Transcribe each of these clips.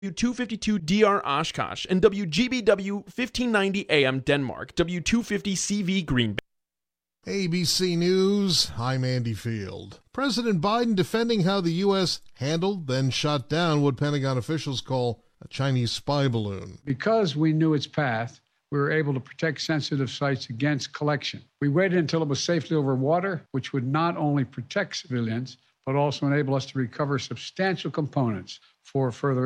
W252DR Oshkosh, and WGBW 1590 AM Denmark, W250CV Green Bay. ABC News, I'm Andy Field. President Biden defending how the U.S. handled, then shot down what Pentagon officials call a Chinese spy balloon. Because we knew its path, we were able to protect sensitive sites against collection. We waited until it was safely over water, which would not only protect civilians, but also enable us to recover substantial components for further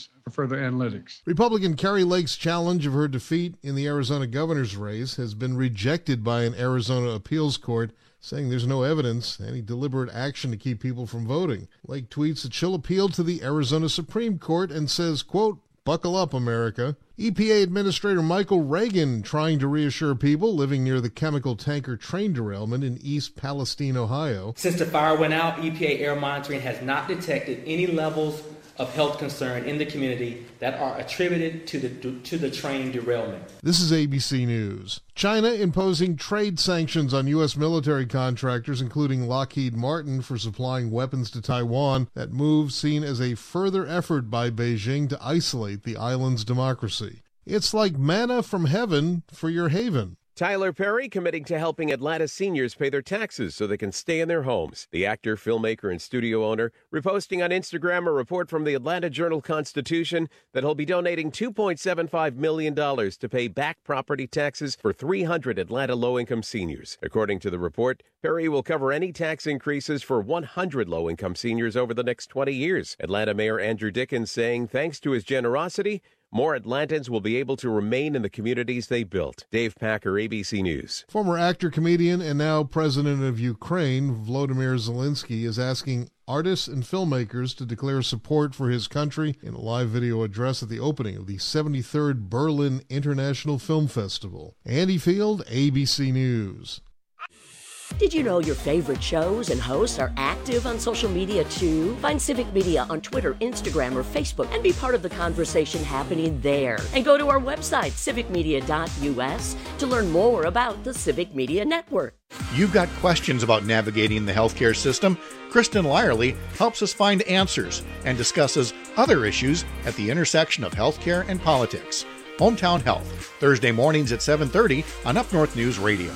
analytics. Republican Kari Lake's challenge of her defeat in the Arizona governor's race has been rejected by an Arizona appeals court, saying there's no evidence, any deliberate action to keep people from voting. Lake tweets that she'll appeal to the Arizona Supreme Court and says, quote, "Buckle up, America." EPA Administrator Michael Reagan trying to reassure people living near the chemical tanker train derailment in East Palestine, Ohio. Since the fire went out, EPA air monitoring has not detected any levels of health concern in the community that are attributed to the train derailment. This is ABC News. China imposing trade sanctions on U.S. military contractors, including Lockheed Martin, for supplying weapons to Taiwan. That move seen as a further effort by Beijing to isolate the island's democracy. It's like manna from heaven for your haven. Tyler Perry committing to helping Atlanta seniors pay their taxes so they can stay in their homes. The actor, filmmaker, and studio owner reposting on Instagram a report from the Atlanta Journal-Constitution that he'll be donating $2.75 million to pay back property taxes for 300 Atlanta low-income seniors. According to the report, Perry will cover any tax increases for 100 low-income seniors over the next 20 years. Atlanta Mayor Andrew Dickens saying thanks to his generosity, more Atlantans will be able to remain in the communities they built. Dave Packer, ABC News. Former actor, comedian, and now president of Ukraine, Volodymyr Zelensky, is asking artists and filmmakers to declare support for his country in a live video address at the opening of the 73rd Berlin International Film Festival. Andy Field, ABC News. Did you know your favorite shows and hosts are active on social media too? Find Civic Media on Twitter, Instagram, or Facebook and be part of the conversation happening there. And go to our website, civicmedia.us, to learn more about the Civic Media Network. You've got questions about navigating the healthcare system? Kristen Lyerly helps us find answers and discusses other issues at the intersection of healthcare and politics. Hometown Health, Thursday mornings at 7:30 on Up North News Radio.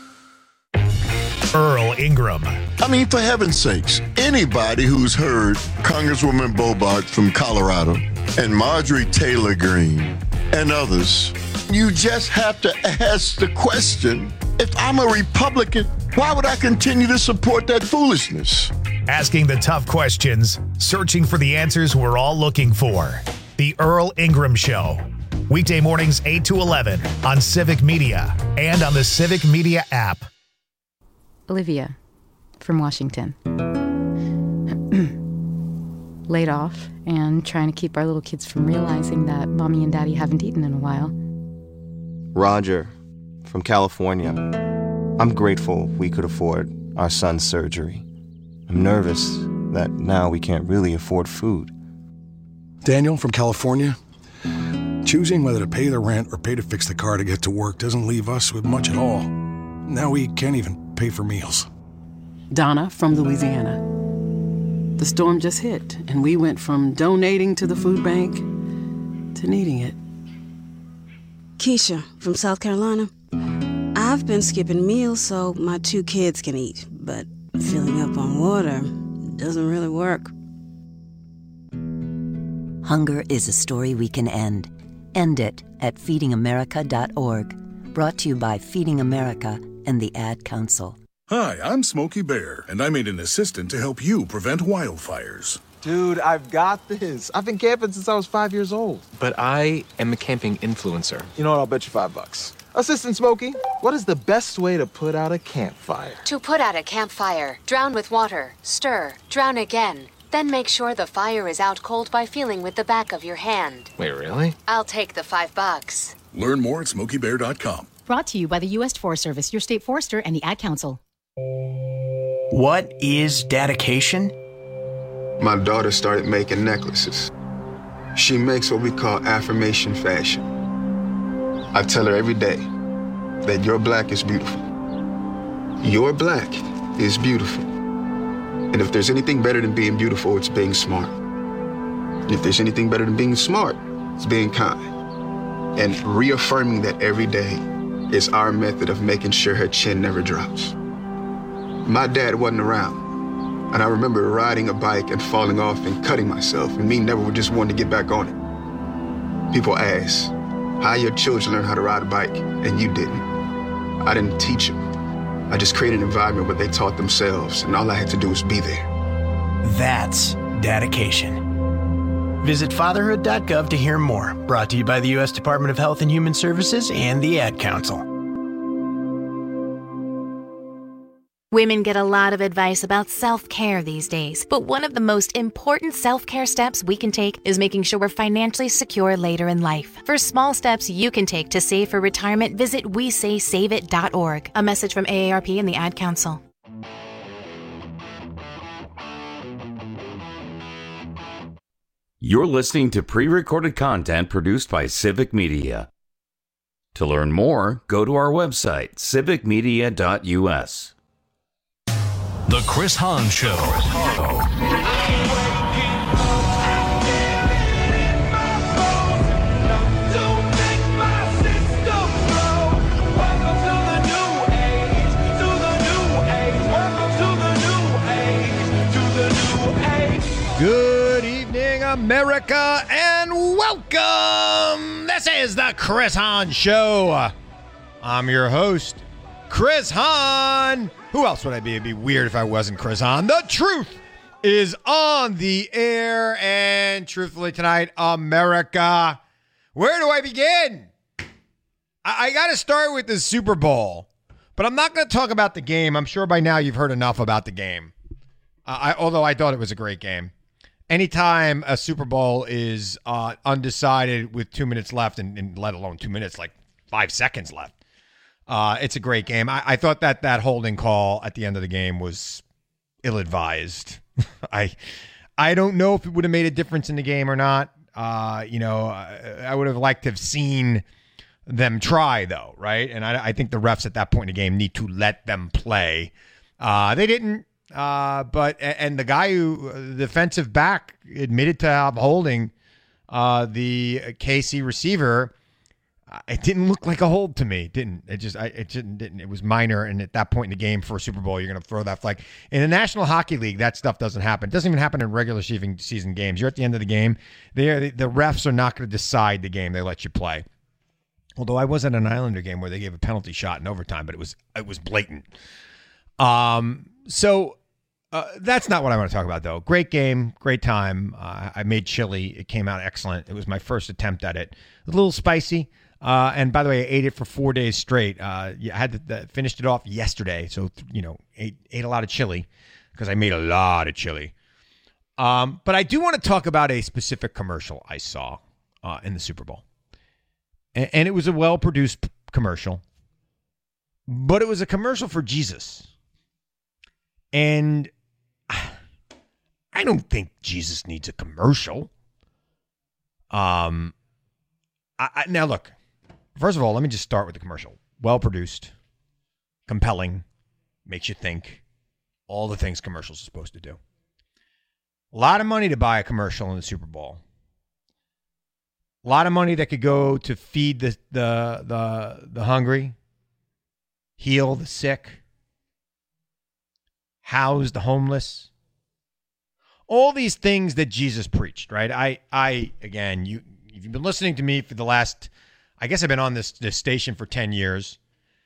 Earl Ingram. I mean, for heaven's sakes, anybody who's heard Congresswoman Boebert from Colorado and Marjorie Taylor Greene and others, you just have to ask the question, if I'm a Republican, why would I continue to support that foolishness? Asking the tough questions, searching for the answers we're all looking for. The Earl Ingram Show. Weekday mornings 8 to 11 on Civic Media and on the Civic Media app. Olivia from Washington. Laid off and trying to keep our little kids from realizing that mommy and daddy haven't eaten in a while. Roger from California. I'm grateful we could afford our son's surgery. I'm nervous that now we can't really afford food. Daniel from California. Choosing whether to pay the rent or pay to fix the car to get to work doesn't leave us with much at all. Now we can't even pay for meals. Donna from Louisiana. The storm just hit, and we went from donating to the food bank to needing it. Keisha from South Carolina. I've been skipping meals so my 2 kids can eat, but filling up on water doesn't really work. Hunger is a story we can end. End it at feedingamerica.org. Brought to you by Feeding America and the Ad Council. Hi, I'm Smokey Bear, and I made an assistant to help you prevent wildfires. Dude, I've got this. I've been camping since I was 5 years old. But I am a camping influencer. You know what? I'll bet you $5. Assistant Smokey, what is the best way to put out a campfire? To put out a campfire, drown with water, stir, drown again. Then make sure the fire is out cold by feeling with the back of your hand. Wait, really? I'll take the $5. Learn more at SmokeyBear.com. Brought to you by the U.S. Forest Service, your state forester, and the Ad Council. What is dedication? My daughter started making necklaces. She makes what we call affirmation fashion. I tell her every day that your black is beautiful. Your black is beautiful. And if there's anything better than being beautiful, it's being smart. If there's anything better than being smart, it's being kind. And reaffirming that every day is our method of making sure her chin never drops. My dad wasn't around, and I remember riding a bike and falling off and cutting myself, and me never just wanting to get back on it. People ask, how your children learn how to ride a bike, and you didn't? I didn't teach them. I just created an environment where they taught themselves, and all I had to do was be there. That's dedication. Visit fatherhood.gov to hear more. Brought to you by the U.S. Department of Health and Human Services and the Ad Council. Women get a lot of advice about self-care these days, but one of the most important self-care steps we can take is making sure we're financially secure later in life. For small steps you can take to save for retirement, visit WeSaySaveIt.org. A message from AARP and the Ad Council. You're listening to pre-recorded content produced by Civic Media. To learn more, go to our website, civicmedia.us. The Chris Hahn Show. Good evening, America, and welcome. This is the Chris Hahn Show. I'm your host, Chris Hahn. Who else would I be? It'd be weird if I wasn't Chris Hahn. The truth is on the air, and truthfully tonight, America, where do I begin? I got to start with the Super Bowl, but I'm not going to talk about the game. I'm sure by now you've heard enough about the game, although I thought it was a great game. Anytime a Super Bowl is undecided with 2 minutes left, and let alone 2 minutes, like 5 seconds left, it's a great game. I thought that holding call at the end of the game was ill-advised. I don't know if it would have made a difference in the game or not. I would have liked to have seen them try, though, right? And I think the refs at that point in the game need to let them play. They didn't. But the guy the defensive back admitted to have holding the KC receiver. It didn't look like a hold to me. Didn't. It was minor. And at that point in the game for a Super Bowl, you're going to throw that flag. In the National Hockey League, that stuff doesn't happen. It doesn't even happen in regular season games. You're at the end of the game. The refs are not going to decide the game. They let you play. Although I was at an Islander game where they gave a penalty shot in overtime, but it was blatant. So that's not what I want to talk about, though. Great game, great time. I made chili. It came out excellent. It was my first attempt at it. A little spicy. And by the way, I ate it for 4 days straight. I had finished it off yesterday. So, ate a lot of chili because I made a lot of chili. But I do want to talk about a specific commercial I saw in the Super Bowl. And it was a well-produced commercial. But it was a commercial for Jesus. And I don't think Jesus needs a commercial. Now, look. First of all, let me just start with the commercial. Well-produced, compelling, makes you think, all the things commercials are supposed to do. A lot of money to buy a commercial in the Super Bowl. A lot of money that could go to feed the hungry, heal the sick, house the homeless. All these things that Jesus preached, right? Again, if you've been listening to me for the last, I guess I've been on this station for 10 years.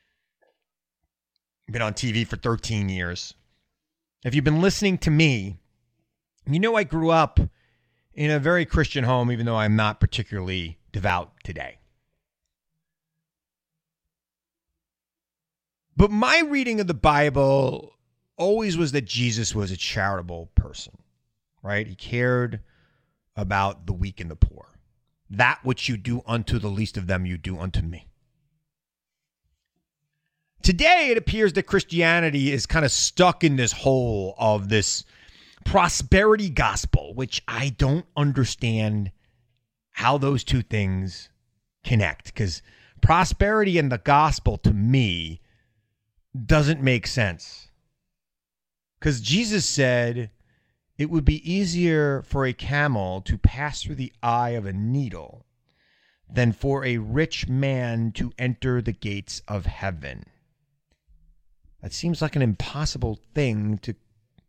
I've been on TV for 13 years. If you've been listening to me, you know I grew up in a very Christian home, even though I'm not particularly devout today. But my reading of the Bible always was that Jesus was a charitable person, right? He cared about the weak and the poor. That which you do unto the least of them, you do unto me. Today, it appears that Christianity is kind of stuck in this hole of this prosperity gospel, which I don't understand how those two things connect, because prosperity and the gospel to me doesn't make sense. Because Jesus said, it would be easier for a camel to pass through the eye of a needle than for a rich man to enter the gates of heaven. That seems like an impossible thing to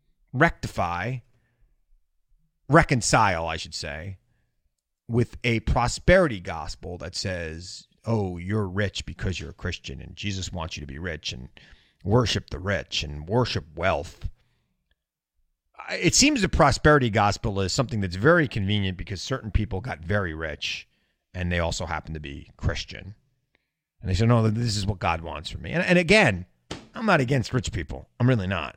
reconcile, I should say, with a prosperity gospel that says, oh, you're rich because you're a Christian and Jesus wants you to be rich and worship the rich and worship wealth. It seems the prosperity gospel is something that's very convenient because certain people got very rich and they also happen to be Christian. And they say, no, this is what God wants from me. And again, I'm not against rich people. I'm really not.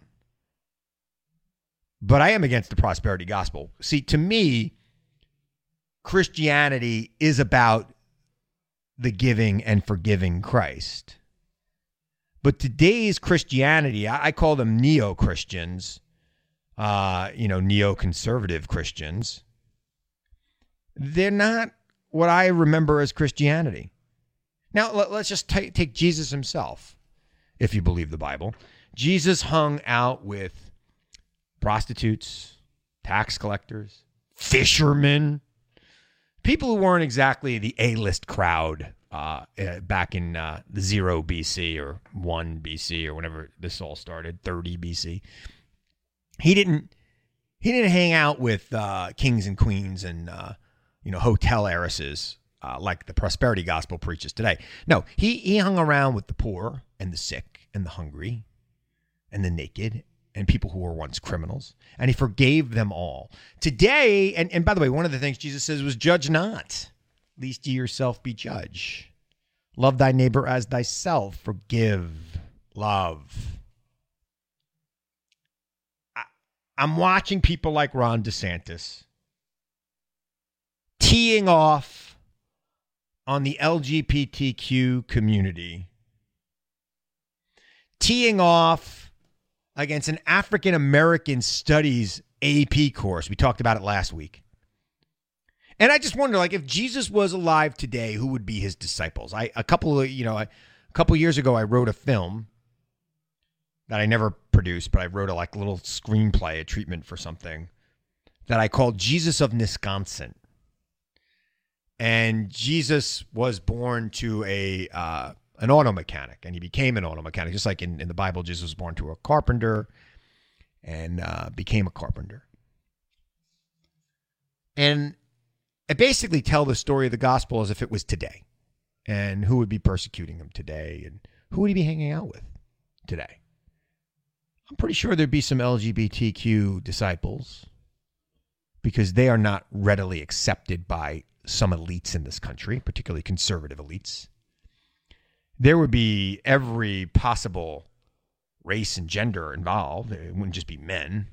But I am against the prosperity gospel. See, to me, Christianity is about the giving and forgiving Christ. But today's Christianity, I call them neo-Christians, neoconservative Christians. They're not what I remember as Christianity. Now, let's just take Jesus himself, if you believe the Bible. Jesus hung out with prostitutes, tax collectors, fishermen, people who weren't exactly the A-list crowd back in the 0 BC or 1 BC or whenever this all started, 30 BC. He didn't hang out with kings and queens and hotel heiresses like the prosperity gospel preaches today. No, he hung around with the poor and the sick and the hungry and the naked and people who were once criminals, and he forgave them all. Today, and by the way, one of the things Jesus says was, judge not, lest ye yourself be judged. Love thy neighbor as thyself. Forgive. Love. I'm watching people like Ron DeSantis teeing off on the LGBTQ community, teeing off against an African American Studies AP course. We talked about it last week. And I just wonder, if Jesus was alive today, who would be his disciples? A couple years ago, I wrote a film that I never produced, but I wrote a little screenplay, a treatment for something that I called Jesus of Wisconsin. And Jesus was born to an auto mechanic, and he became an auto mechanic. Just like in the Bible, Jesus was born to a carpenter and became a carpenter. And I basically tell the story of the gospel as if it was today, and who would be persecuting him today, and who would he be hanging out with today. I'm pretty sure there'd be some LGBTQ disciples because they are not readily accepted by some elites in this country, particularly conservative elites. There would be every possible race and gender involved. It wouldn't just be men.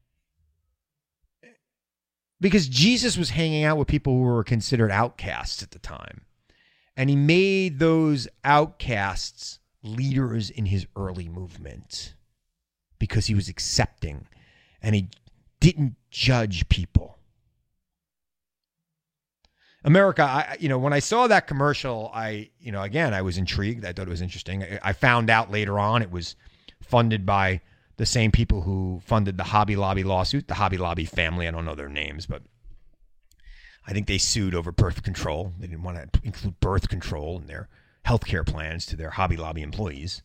Because Jesus was hanging out with people who were considered outcasts at the time. And he made those outcasts leaders in his early movement because he was accepting and he didn't judge people. America, when I saw that commercial, I was intrigued. I thought it was interesting. I found out later on it was funded by the same people who funded the Hobby Lobby lawsuit, the Hobby Lobby family. I don't know their names, but I think they sued over birth control. They didn't want to include birth control in their healthcare plans to their Hobby Lobby employees.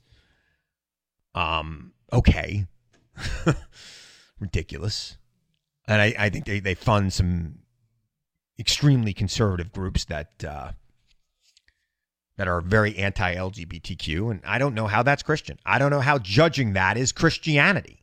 Okay. Ridiculous. And I think they fund some extremely conservative groups that are very anti-LGBTQ, and I don't know how that's Christian. I don't know how judging that is Christianity.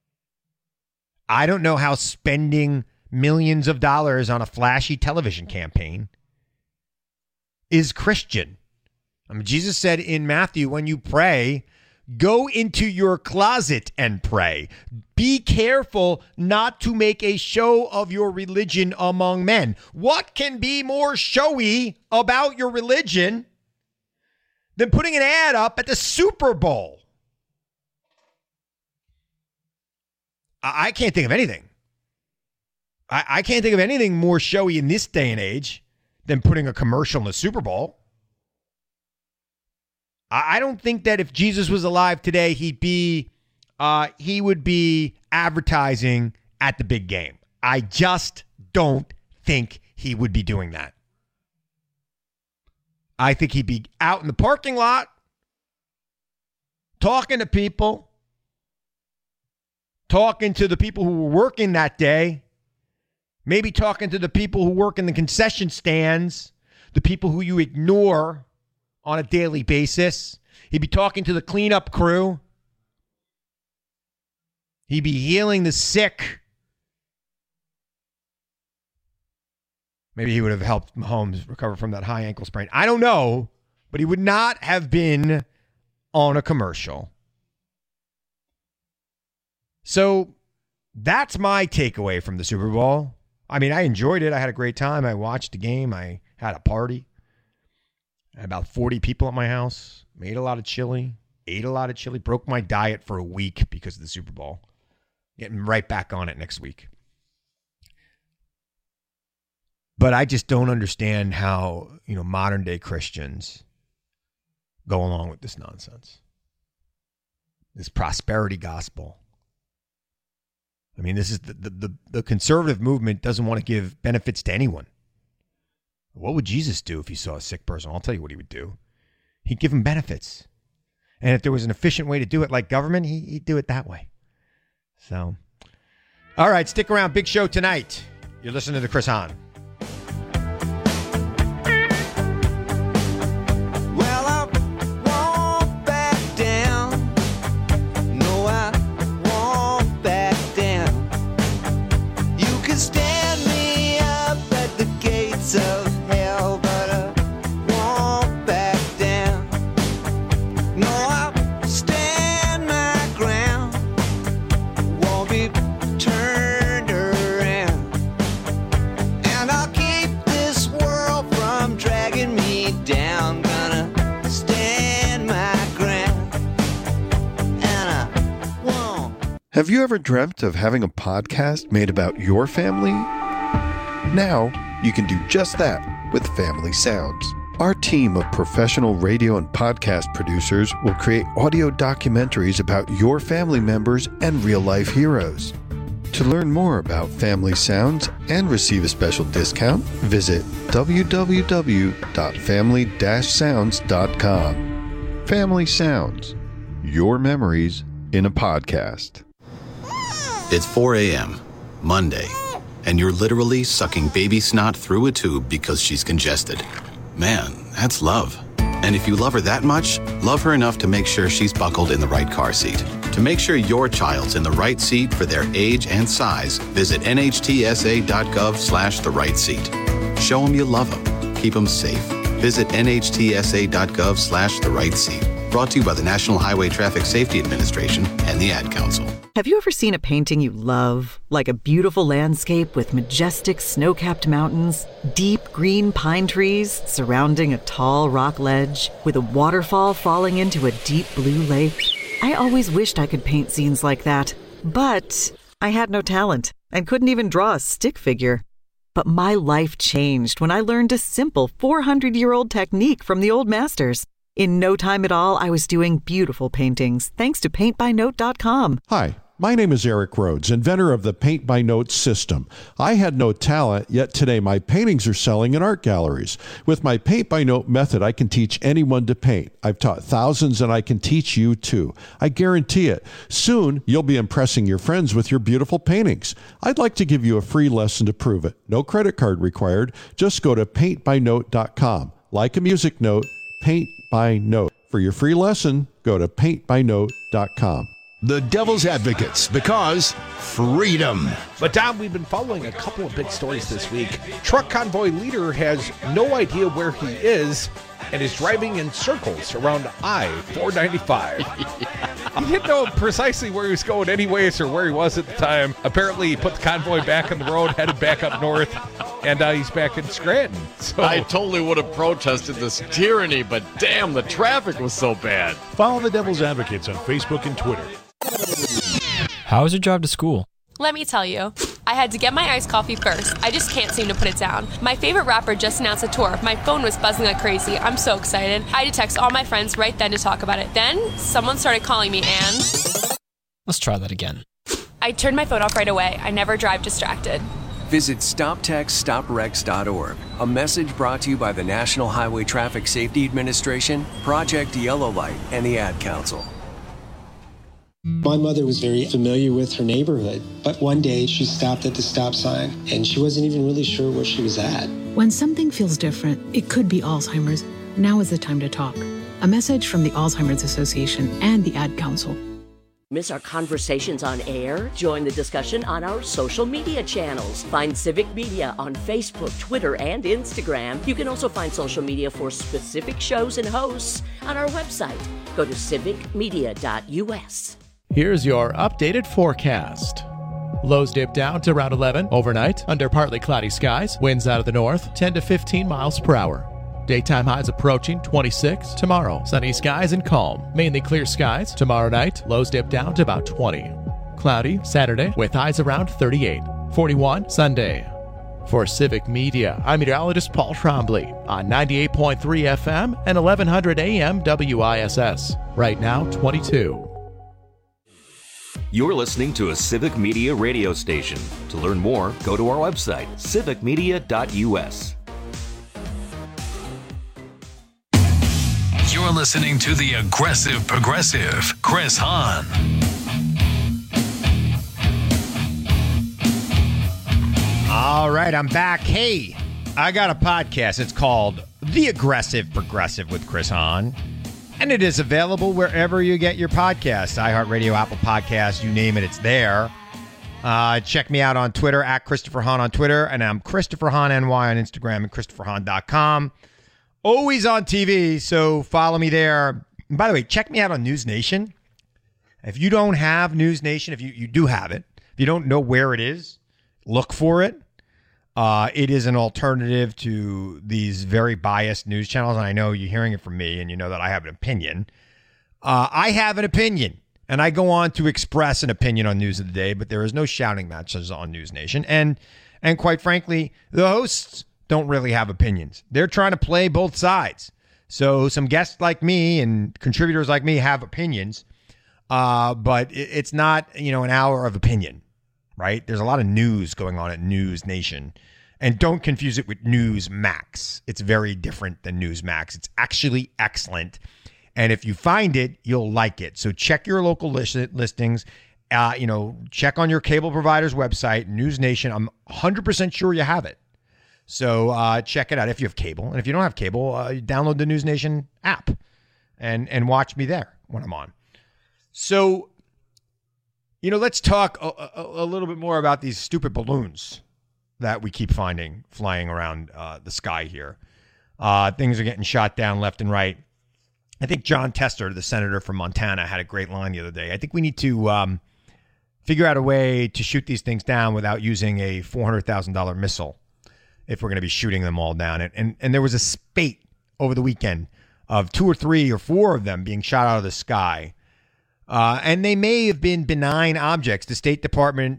I don't know how spending millions of dollars on a flashy television campaign is Christian. Jesus said in Matthew, when you pray, go into your closet and pray. Be careful not to make a show of your religion among men. What can be more showy about your religion than putting an ad up at the Super Bowl? I can't think of anything. I can't think of anything more showy in this day and age than putting a commercial in the Super Bowl. I don't think that if Jesus was alive today, he would be advertising at the big game. I just don't think he would be doing that. I think he'd be out in the parking lot talking to people, talking to the people who were working that day, maybe talking to the people who work in the concession stands, the people who you ignore on a daily basis. He'd be talking to the cleanup crew. He'd be healing the sick. Maybe he would have helped Mahomes recover from that high ankle sprain. I don't know, but he would not have been on a commercial. So that's my takeaway from the Super Bowl. I mean, I enjoyed it. I had a great time. I watched the game. I had a party. I had about 40 people at my house. Made a lot of chili. Ate a lot of chili. Broke my diet for a week because of the Super Bowl. Getting right back on it next week. But I just don't understand how, modern day Christians go along with this nonsense. This prosperity gospel. I mean, this is the conservative movement doesn't want to give benefits to anyone. What would Jesus do if he saw a sick person? I'll tell you what he would do. He'd give him benefits. And if there was an efficient way to do it like government, he'd do it that way. So, all right, stick around. Big show tonight. You're listening to Chris Hahn. Have you ever dreamt of having a podcast made about your family? Now, you can do just that with Family Sounds. Our team of professional radio and podcast producers will create audio documentaries about your family members and real-life heroes. To learn more about Family Sounds and receive a special discount, visit www.family-sounds.com. Family Sounds, your memories in a podcast. It's 4 a.m., Monday, and you're literally sucking baby snot through a tube because she's congested. Man, that's love. And if you love her that much, love her enough to make sure she's buckled in the right car seat. To make sure your child's in the right seat for their age and size, visit nhtsa.gov/the right seat. Show them you love them. Keep them safe. Visit nhtsa.gov/the right seat. Brought to you by the National Highway Traffic Safety Administration and the Ad Council. Have you ever seen a painting you love? Like a beautiful landscape with majestic snow-capped mountains, deep green pine trees surrounding a tall rock ledge, with a waterfall falling into a deep blue lake? I always wished I could paint scenes like that, but I had no talent and couldn't even draw a stick figure. But my life changed when I learned a simple 400-year-old technique from the old masters. In no time at all, I was doing beautiful paintings, thanks to PaintByNote.com. Hi, my name is Eric Rhodes, inventor of the Paint by Note system. I had no talent, yet today my paintings are selling in art galleries. With my Paint by Note method, I can teach anyone to paint. I've taught thousands, and I can teach you too. I guarantee it. Soon, you'll be impressing your friends with your beautiful paintings. I'd like to give you a free lesson to prove it. No credit card required. Just go to PaintByNote.com. Like a music note, Paint by Note. For your free lesson, go to PaintByNote.com. The Devil's Advocates, because freedom. But Dom, we've been following a couple of big stories this week. Truck convoy leader has no idea where he is and is driving in circles around I-495. He didn't know precisely where he was going anyways or where he was at the time. Apparently, he put the convoy back on the road, headed back up north, and he's back in Scranton. So I totally would have protested this tyranny, but damn, the traffic was so bad. Follow the Devil's Advocates on Facebook and Twitter. How was your drive to school? Let me tell you. I had to get my iced coffee first. I just can't seem to put it down. My favorite rapper just announced a tour. My phone was buzzing like crazy. I'm so excited. I had to text all my friends right then to talk about it. Then, someone started calling me and... Let's try that again. I turned my phone off right away. I never drive distracted. Visit StopTextStopWrecks.org. A message brought to you by the National Highway Traffic Safety Administration, Project Yellow Light, and the Ad Council. My mother was very familiar with her neighborhood, but one day she stopped at the stop sign and she wasn't even really sure where she was at. When something feels different, it could be Alzheimer's. Now is the time to talk. A message from the Alzheimer's Association and the Ad Council. Miss our conversations on air? Join the discussion on our social media channels. Find Civic Media on Facebook, Twitter, and Instagram. You can also find social media for specific shows and hosts on our website. Go to civicmedia.us. Here's your updated forecast. Lows dip down to around 11 overnight under partly cloudy skies. Winds out of the north, 10 to 15 miles per hour. Daytime highs approaching 26 tomorrow. Sunny skies and calm. Mainly clear skies. Tomorrow night, lows dip down to about 20. Cloudy Saturday with highs around 38. 41 Sunday. For Civic Media, I'm meteorologist Paul Trombley on 98.3 FM and 1100 AM WISS. Right now, 22. You're listening to a Civic Media radio station. To learn more, go to our website, civicmedia.us. You're listening to the Aggressive Progressive, Chris Hahn. All right, I'm back. Hey, I got a podcast. It's called The Aggressive Progressive with Chris Hahn. And it is available wherever you get your podcasts. iHeartRadio, Apple Podcasts, you name it, it's there. Check me out on Twitter, at Christopher Hahn on Twitter. And I'm Christopher Hahn NY on Instagram and ChristopherHahn.com. Always on TV, so follow me there. And by the way, check me out on News Nation. If you don't have News Nation, if you do have it, if you don't know where it is, look for it. It is an alternative to these very biased news channels, and I know you're hearing it from me, and you know that I have an opinion. I have an opinion, and I go on to express an opinion on News of the Day, but there is no shouting matches on News Nation. And quite frankly, the hosts don't really have opinions. They're trying to play both sides. So some guests like me and contributors like me have opinions, but it's not, an hour of opinion. Right? There's a lot of news going on at News Nation. And don't confuse it with News Max. It's very different than News Max. It's actually excellent. And if you find it, you'll like it. So check your local listings. Check on your cable provider's website, News Nation. I'm 100% sure you have it. So check it out if you have cable. And if you don't have cable, download the News Nation app and watch me there when I'm on. So let's talk a little bit more about these stupid balloons that we keep finding flying around the sky here. Things are getting shot down left and right. I think John Tester, the senator from Montana, had a great line the other day. I think we need to figure out a way to shoot these things down without using a $400,000 missile if we're going to be shooting them all down. And there was a spate over the weekend of 2 or 3 or 4 of them being shot out of the sky. And they may have been benign objects. The State Department,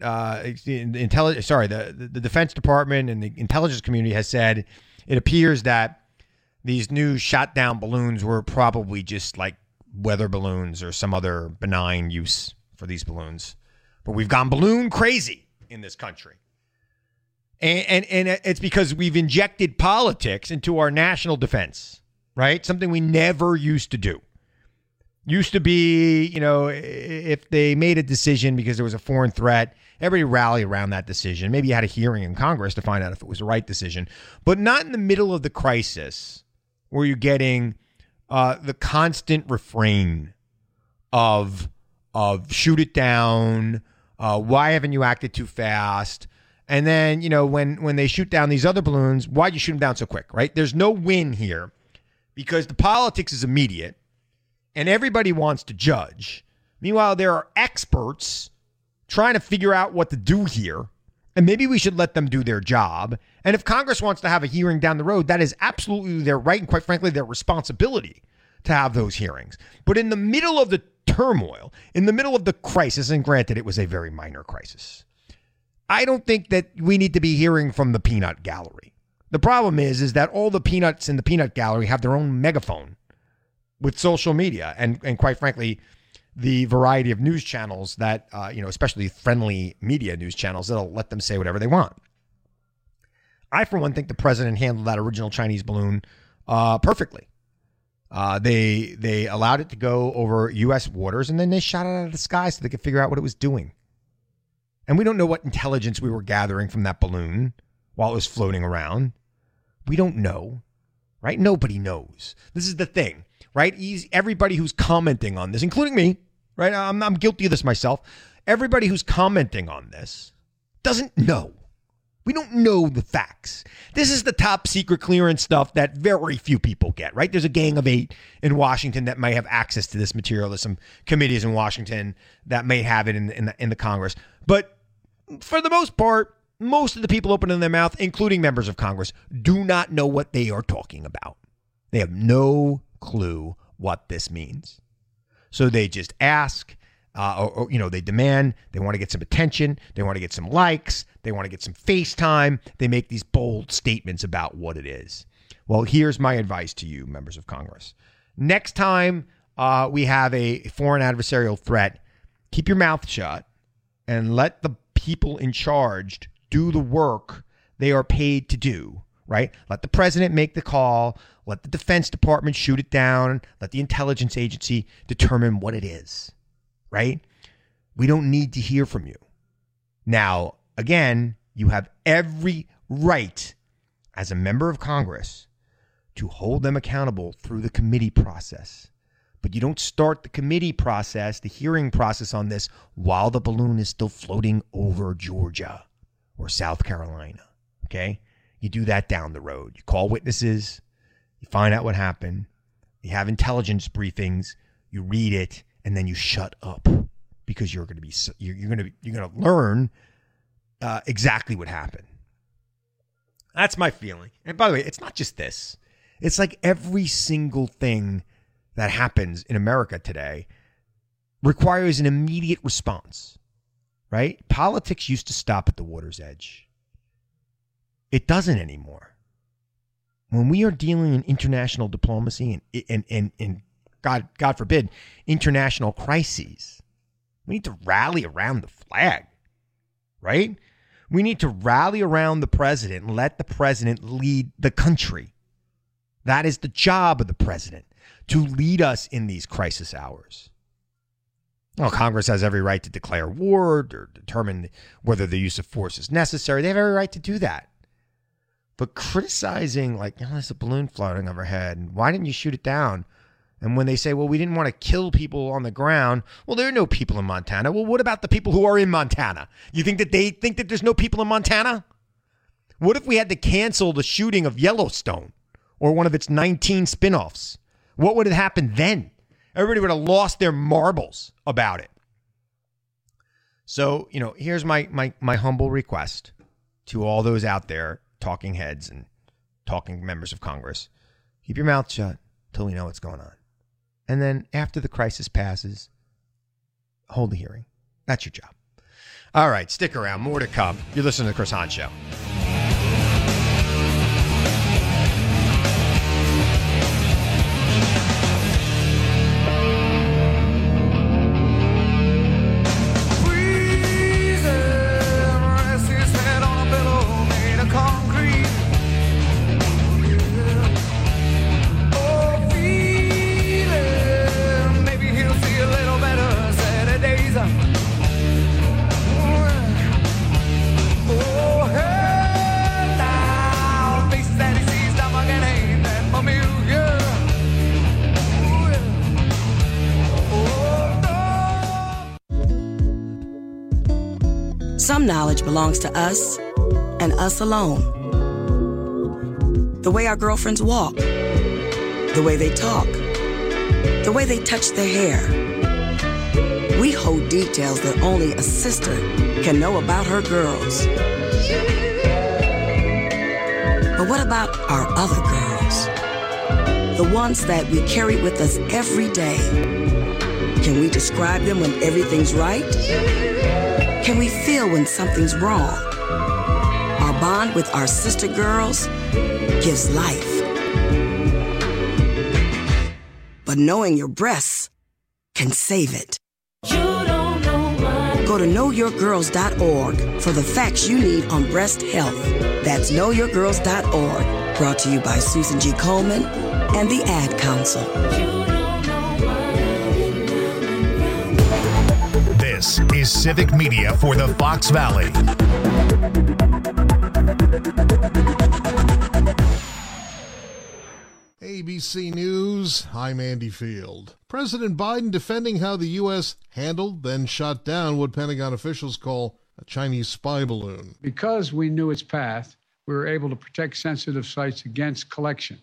the Defense Department and the intelligence community has said it appears that these new shot down balloons were probably just like weather balloons or some other benign use for these balloons. But we've gone balloon crazy in this country. And it's because we've injected politics into our national defense, right? Something we never used to do. Used to be, if they made a decision because there was a foreign threat, everybody rallied around that decision. Maybe you had a hearing in Congress to find out if it was the right decision, but not in the middle of the crisis where you're getting the constant refrain of shoot it down. Why haven't you acted too fast? And then, when they shoot down these other balloons, why'd you shoot them down so quick, right? There's no win here because the politics is immediate. And everybody wants to judge. Meanwhile, there are experts trying to figure out what to do here. And maybe we should let them do their job. And if Congress wants to have a hearing down the road, that is absolutely their right and, quite frankly, their responsibility to have those hearings. But in the middle of the turmoil, in the middle of the crisis, and granted, it was a very minor crisis, I don't think that we need to be hearing from the peanut gallery. The problem is that all the peanuts in the peanut gallery have their own megaphone with social media and quite frankly, the variety of news channels that, especially friendly media news channels that'll let them say whatever they want. I, for one, think the president handled that original Chinese balloon perfectly. They allowed it to go over U.S. waters, and then they shot it out of the sky so they could figure out what it was doing. And we don't know what intelligence we were gathering from that balloon while it was floating around. We don't know, right? Nobody knows. This is the thing, right? Everybody who's commenting on this, including me, right? I'm guilty of this myself. Everybody who's commenting on this doesn't know. We don't know the facts. This is the top secret clearance stuff that very few people get, right? There's a gang of 8 in Washington that may have access to this material. There's some committees in Washington that may have it in the Congress. But for the most part, most of the people opening their mouth, including members of Congress, do not know what they are talking about. They have no clue what this means. So they just ask, they demand, they want to get some attention, they want to get some likes, they want to get some FaceTime. They make these bold statements about what it is. Well, here's my advice to you, members of Congress. Next time we have a foreign adversarial threat, keep your mouth shut and let the people in charge do the work they are paid to do, right? Let the president make the call. Let the Defense Department shoot it down. Let the intelligence agency determine what it is, right? We don't need to hear from you. Now, again, you have every right as a member of Congress to hold them accountable through the committee process. But you don't start the committee process, the hearing process on this, while the balloon is still floating over Georgia or South Carolina, okay? You do that down the road. You call witnesses, you find out what happened, you have intelligence briefings, you read it, and then you shut up because you're going to learn exactly what happened. That's my feeling. And by the way, it's not just this. It's like every single thing that happens in America today requires an immediate response, right? Politics used to stop at the water's edge. It doesn't anymore. When we are dealing in international diplomacy and God forbid, international crises, we need to rally around the flag, right? We need to rally around the president and let the president lead the country. That is the job of the president, to lead us in these crisis hours. Well, Congress has every right to declare war or determine whether the use of force is necessary. They have every right to do that. But criticizing, like, there's a balloon floating overhead, and why didn't you shoot it down? And when they say, well, we didn't want to kill people on the ground, well, there are no people in Montana. Well, what about the people who are in Montana? You think that they think that there's no people in Montana? What if we had to cancel the shooting of Yellowstone or one of its 19 spinoffs? What would have happened then? Everybody would have lost their marbles about it. So, here's my humble request to all those out there, talking heads and talking members of Congress. Keep your mouth shut until we know what's going on. And then after the crisis passes, hold the hearing. That's your job. All right, stick around. More to come. You're listening to The Chris Hahn Show. Some knowledge belongs to us and us alone. The way our girlfriends walk, the way they talk, the way they touch their hair. We hold details that only a sister can know about her girls. But what about our other girls? The ones that we carry with us every day. Can we describe them when everything's right? Can we feel when something's wrong? Our bond with our sister girls gives life. But knowing your breasts can save it. Go to knowyourgirls.org for the facts you need on breast health. That's knowyourgirls.org. Brought to you by Susan G. Komen and the Ad Council. This is Civic Media for the Fox Valley. ABC News, I'm Andy Field. President Biden defending how the U.S. handled, then shot down what Pentagon officials call a Chinese spy balloon. Because we knew its path, we were able to protect sensitive sites against collection.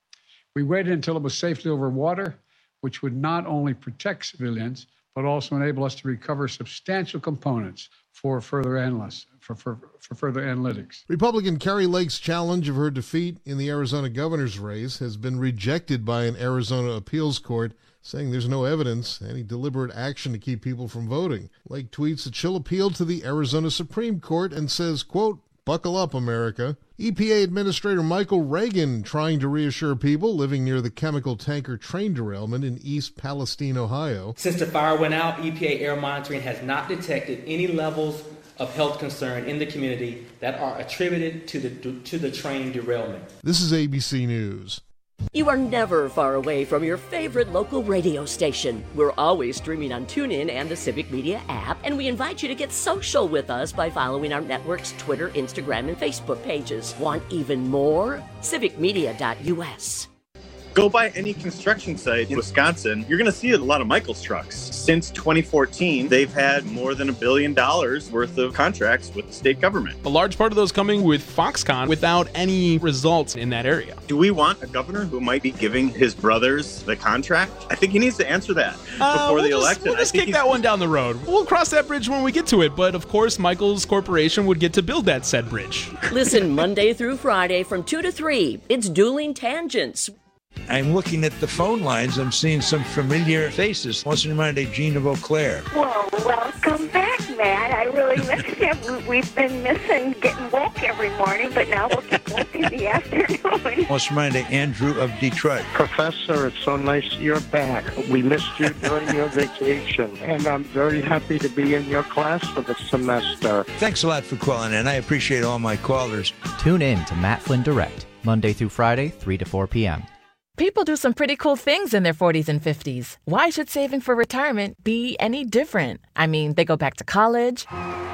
We waited until it was safely over water, which would not only protect civilians, but also enable us to recover substantial components for further analysis. For further analytics. Republican Kari Lake's challenge of her defeat in the Arizona governor's race has been rejected by an Arizona appeals court, saying there's no evidence, any deliberate action to keep people from voting. Lake tweets that she'll appeal to the Arizona Supreme Court and says, quote, "Buckle up, America." EPA Administrator Michael Reagan trying to reassure people living near the chemical tanker train derailment in East Palestine, Ohio. Since the fire went out, EPA air monitoring has not detected any levels of health concern in the community that are attributed to the train derailment. This is ABC News. You are never far away from your favorite local radio station. We're always streaming on TuneIn and the Civic Media app, and we invite you to get social with us by following our network's Twitter, Instagram, and Facebook pages. Want even more? civicmedia.us. Go by any construction site in Wisconsin, you're going to see a lot of Michaels trucks. Since 2014, they've had more than $1 billion worth of contracts with the state government. A large part of those coming with Foxconn without any results in that area. Do we want a governor who might be giving his brothers the contract? I think he needs to answer that before the election. We'll just kick that one down the road. We'll cross that bridge when we get to it. But of course, Michaels Corporation would get to build that said bridge. Listen Monday through Friday from 2 to 3. It's Dueling Tangents. I'm looking at the phone lines. I'm seeing some familiar faces. What's in mind, Jean of Eau Claire? Well, welcome back, Matt. I really miss you. We've been missing getting woke every morning, but now we'll get woke in the afternoon. What's in mind, Andrew of Detroit? Professor, it's so nice you're back. We missed you during your vacation, and I'm very happy to be in your class for the semester. Thanks a lot for calling in. I appreciate all my callers. Tune in to Matt Flynn Direct, Monday through Friday, 3 to 4 p.m. People do some pretty cool things in their 40s and 50s. Why should saving for retirement be any different? I mean, they go back to college,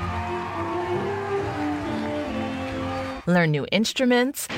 learn new instruments,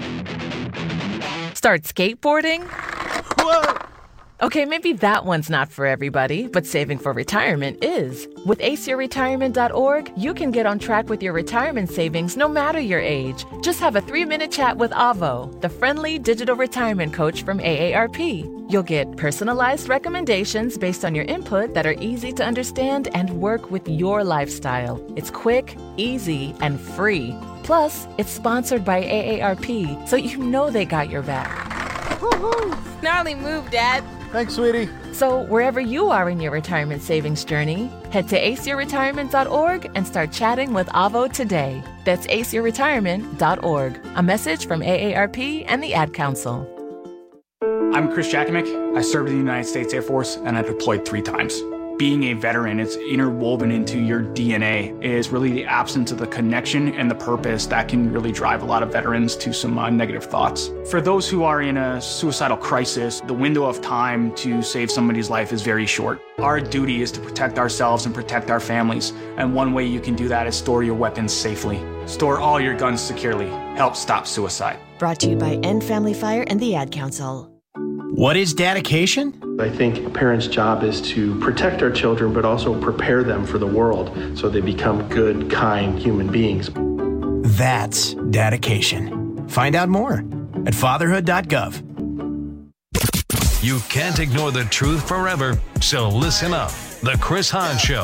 start skateboarding. Whoa! Okay, maybe that one's not for everybody, but saving for retirement is. With aceyourretirement.org, you can get on track with your retirement savings no matter your age. Just have a 3-minute chat with Avo, the friendly digital retirement coach from AARP. You'll get personalized recommendations based on your input that are easy to understand and work with your lifestyle. It's quick, easy, and free. Plus, it's sponsored by AARP, so you know they got your back. Woo-hoo! Gnarly move, Dad. Thanks, sweetie. So wherever you are in your retirement savings journey, head to aceyourretirement.org and start chatting with Avo today. That's aceyourretirement.org. A message from AARP and the Ad Council. I'm Chris Jakimick. I served in the United States Air Force and I deployed 3 times. Being a veteran, it's interwoven into your DNA. It is really the absence of the connection and the purpose that can really drive a lot of veterans to some negative thoughts. For those who are in a suicidal crisis, the window of time to save somebody's life is very short. Our duty is to protect ourselves and protect our families. And one way you can do that is store your weapons safely. Store all your guns securely. Help stop suicide. Brought to you by End Family Fire and the Ad Council. What is dedication? I think a parent's job is to protect our children, but also prepare them for the world so they become good, kind human beings. That's dedication. Find out more at fatherhood.gov. You can't ignore the truth forever, so listen up. The Chris Hahn Show.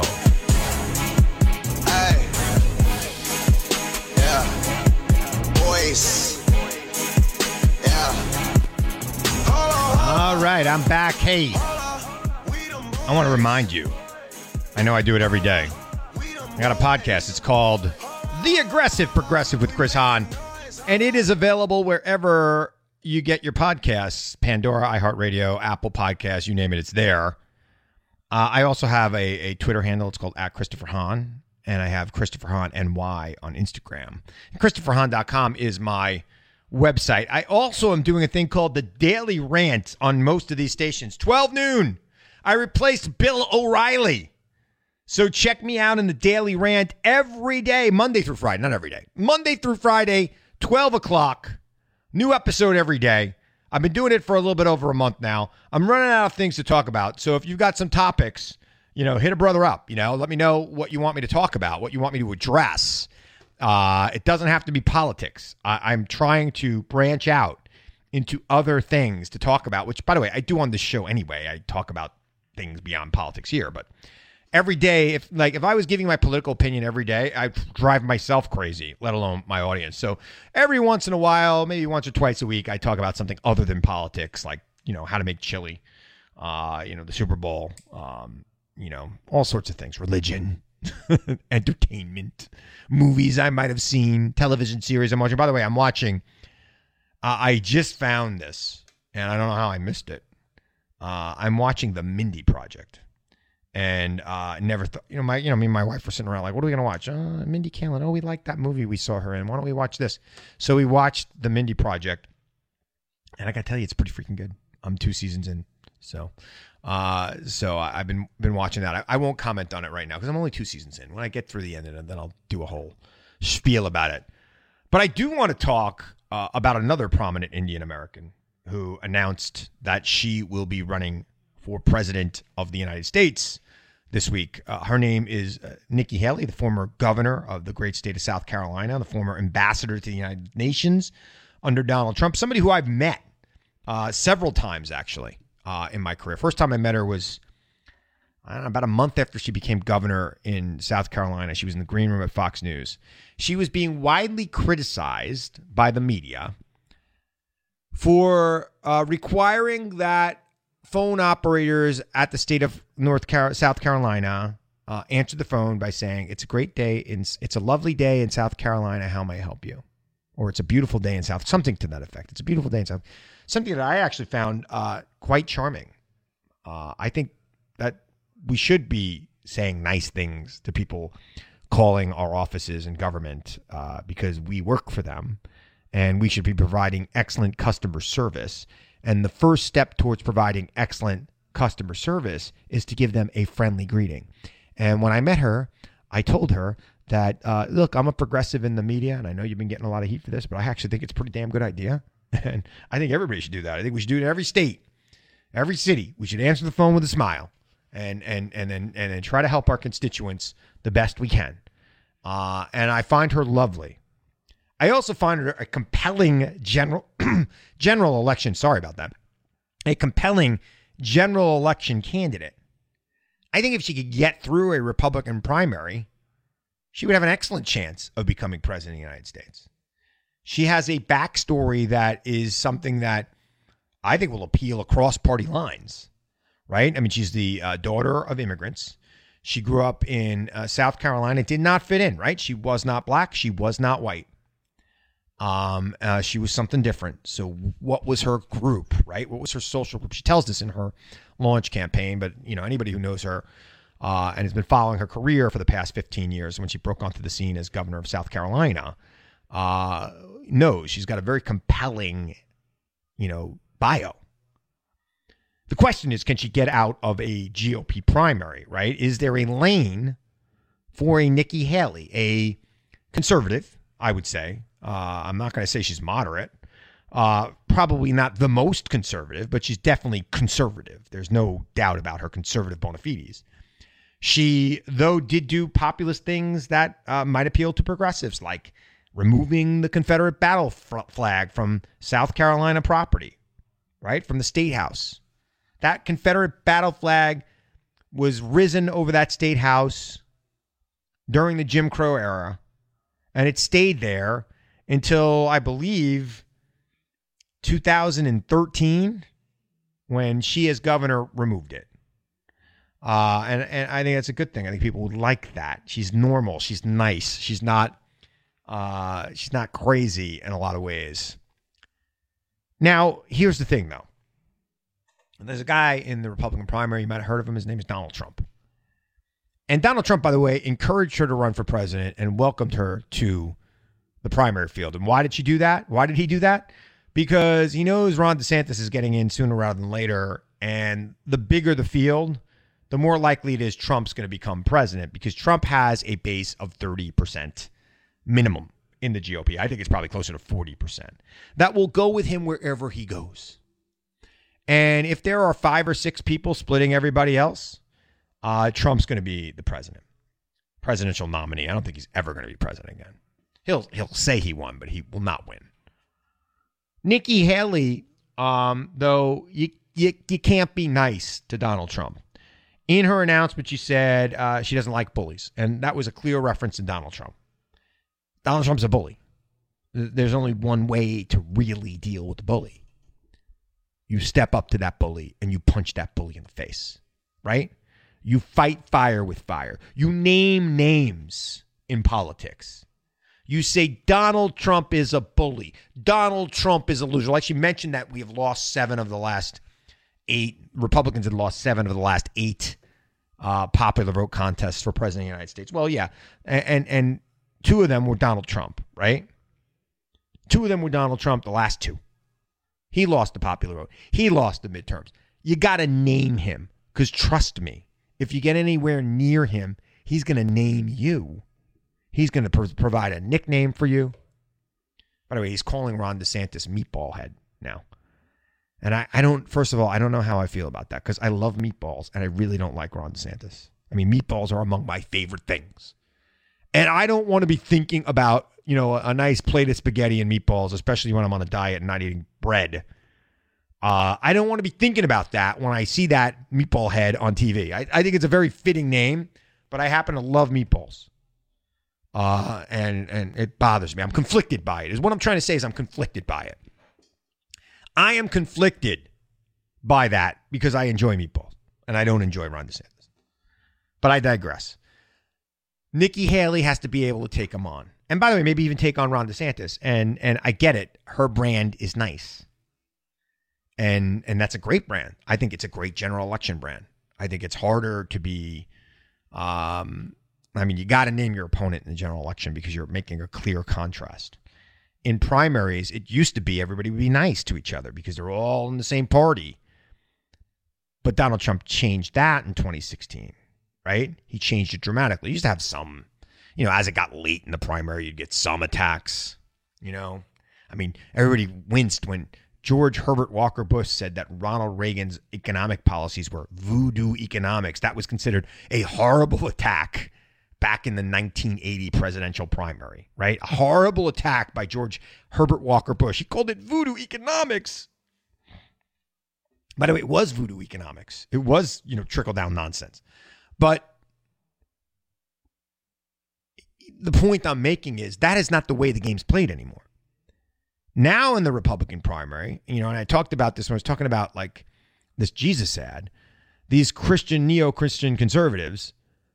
Hey. Yeah. Voice. All right, I'm back. Hey, I want to remind you, I know I do it every day. I got a podcast. It's called The Aggressive Progressive with Chris Hahn, and it is available wherever you get your podcasts. Pandora, iHeartRadio, Apple Podcasts, you name it, it's there. I also have a Twitter handle. It's called @ChristopherHahn, and I have Christopher Hahn NY on Instagram. And ChristopherHahn.com is my website. I also am doing a thing called the Daily Rant on most of these stations. 12 noon, I replaced Bill O'Reilly. So check me out in the Daily Rant every day, Monday through Friday. Not every day. Monday through Friday, 12 o'clock. New episode every day. I've been doing it for a little bit over a month now. I'm running out of things to talk about. So if you've got some topics, hit a brother up. Let me know what you want me to talk about, what you want me to address. It doesn't have to be politics. I'm trying to branch out into other things to talk about, which, by the way, I do on this show anyway. I talk about things beyond politics here, but every day, if I was giving my political opinion every day, I'd drive myself crazy, let alone my audience. So every once in a while, maybe once or twice a week, I talk about something other than politics, like, how to make chili, the Super Bowl, all sorts of things, religion, entertainment, movies I might have seen, television series I'm watching. By the way, I'm watching, I just found this, and I don't know how I missed it. I'm watching The Mindy Project. And never thought, me and my wife were sitting around like, what are we going to watch? Mindy Kaling. Oh, we like that movie we saw her in. Why don't we watch this? So we watched The Mindy Project. And I got to tell you, it's pretty freaking good. I'm 2 seasons in. So I've been watching that. I won't comment on it right now because I'm only 2 seasons in. When I get through the end of it, then I'll do a whole spiel about it. But I do want to talk about another prominent Indian American who announced that she will be running for president of the United States this week. Her name is Nikki Haley, the former governor of the great state of South Carolina, the former ambassador to the United Nations under Donald Trump, somebody who I've met several times, actually, in my career. First time I met her was about a month after she became governor in South Carolina. She was in the green room at Fox News. She was being widely criticized by the media for requiring that phone operators at the state of South Carolina answered the phone by saying, it's a great day, it's a lovely day in South Carolina, how may I help you? Or it's a beautiful day in South, something to that effect. It's a beautiful day in South. Something that I actually found quite charming. I think that we should be saying nice things to people calling our offices in government because we work for them, and we should be providing excellent customer service. And the first step towards providing excellent customer service is to give them a friendly greeting. And when I met her, I told her that, look, I'm a progressive in the media, and I know you've been getting a lot of heat for this, but I actually think it's a pretty damn good idea. And I think everybody should do that. I think we should do it in every state, every city. We should answer the phone with a smile and then try to help our constituents the best we can. And I find her lovely. I also find her a compelling general election. Sorry about that. A compelling general election candidate. I think if she could get through a Republican primary, she would have an excellent chance of becoming president of the United States. She has a backstory that is something that I think will appeal across party lines, right? I mean, she's the daughter of immigrants. She grew up in South Carolina, did not fit in, right? She was not black. She was not white. She was something different. So what was her group, right? What was her social group? She tells this in her launch campaign, but anybody who knows her and has been following her career for the past 15 years, when she broke onto the scene as governor of South Carolina, knows she's got a very compelling, bio. The question is, can she get out of a GOP primary, right? Is there a lane for a Nikki Haley, a conservative, I would say? I'm not going to say she's moderate. Probably not the most conservative, but she's definitely conservative. There's no doubt about her conservative bona fides. She, though, did do populist things that might appeal to progressives, like removing the Confederate battle flag from South Carolina property, right, from the State House. That Confederate battle flag was risen over that State House during the Jim Crow era, and it stayed there until, I believe, 2013, when she, as governor, removed it. And I think that's a good thing. I think people would like that. She's normal. She's nice. She's not crazy in a lot of ways. Now, here's the thing, though. And there's a guy in the Republican primary, you might have heard of him. His name is Donald Trump. And Donald Trump, by the way, encouraged her to run for president and welcomed her to the primary field. And why did she do that? Why did he do that? Because he knows Ron DeSantis is getting in sooner rather than later. And the bigger the field, the more likely it is Trump's going to become president, because Trump has a base of 30% minimum in the GOP. I think it's probably closer to 40%. That will go with him wherever he goes. And if there are 5 or 6 people splitting everybody else, Trump's going to be the presidential nominee. I don't think he's ever going to be president again. He'll say he won, but he will not win. Nikki Haley, though, you can't be nice to Donald Trump. In her announcement, she said she doesn't like bullies, and that was a clear reference to Donald Trump. Donald Trump's a bully. There's only one way to really deal with the bully. You step up to that bully and you punch that bully in the face, right? You fight fire with fire. You name names in politics. You say Donald Trump is a bully. Donald Trump is a loser. Like she mentioned that we have lost 7 of the last 8. Republicans had lost 7 of the last 8 popular vote contests for president of the United States. Well, yeah. And 2 of them were Donald Trump, right? 2 of them were Donald Trump, the last 2. He lost the popular vote. He lost the midterms. You got to name him, because trust me, if you get anywhere near him, he's going to name you. He's going to provide a nickname for you. By the way, he's calling Ron DeSantis Meatball Head now. And I don't, first of all, I don't know how I feel about that, because I love meatballs and I really don't like Ron DeSantis. I mean, meatballs are among my favorite things. And I don't want to be thinking about, a nice plate of spaghetti and meatballs, especially when I'm on a diet and not eating bread. I don't want to be thinking about that when I see that Meatball Head on TV. I think it's a very fitting name, but I happen to love meatballs. And it bothers me. I'm conflicted by it. Is what I'm trying to say is I'm conflicted by it. I am conflicted by that because I enjoy meatballs and I don't enjoy Ron DeSantis. But I digress. Nikki Haley has to be able to take him on. And by the way, maybe even take on Ron DeSantis. And I get it. Her brand is nice. And that's a great brand. I think it's a great general election brand. I think it's harder to be, you got to name your opponent in the general election because you're making a clear contrast. In primaries, it used to be everybody would be nice to each other because they're all in the same party. But Donald Trump changed that in 2016, right? He changed it dramatically. He used to have some, as it got late in the primary, you'd get some attacks, everybody winced when George Herbert Walker Bush said that Ronald Reagan's economic policies were voodoo economics. That was considered a horrible attack back in the 1980 presidential primary, right? A horrible attack by George Herbert Walker Bush. He called it voodoo economics. By the way, it was voodoo economics. It was, trickle-down nonsense. But the point I'm making is that is not the way the game's played anymore. Now in the Republican primary, and I talked about this when I was talking about like this Jesus ad, these neo-Christian conservatives,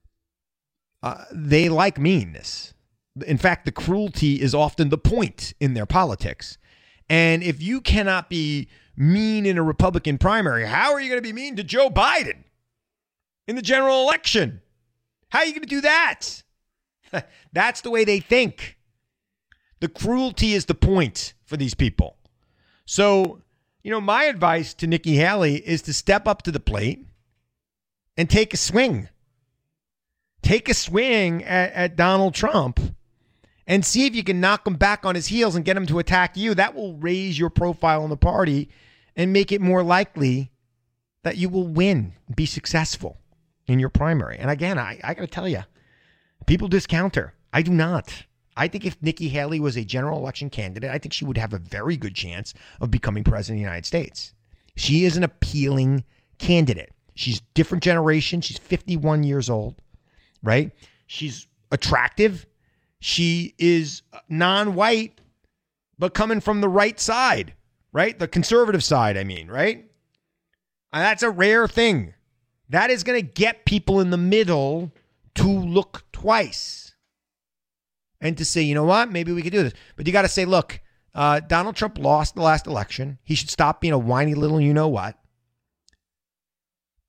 they like meanness. In fact, the cruelty is often the point in their politics. And if you cannot be mean in a Republican primary, how are you going to be mean to Joe Biden in the general election? How are you going to do that? That's the way they think. The cruelty is the point for these people. So, my advice to Nikki Haley is to step up to the plate and take a swing. Take a swing at Donald Trump and see if you can knock him back on his heels and get him to attack you. That will raise your profile in the party and make it more likely that you will win, be successful in your primary. And again, I got to tell you, people discount her. I do not. I think if Nikki Haley was a general election candidate, I think she would have a very good chance of becoming president of the United States. She is an appealing candidate. She's different generation. She's 51 years old, right? She's attractive. She is non-white, but coming from the right side, right? The conservative side, right? And that's a rare thing. That is going to get people in the middle to look twice. And to say, you know what, maybe we could do this. But you got to say, look, Donald Trump lost the last election. He should stop being a whiny little you-know-what.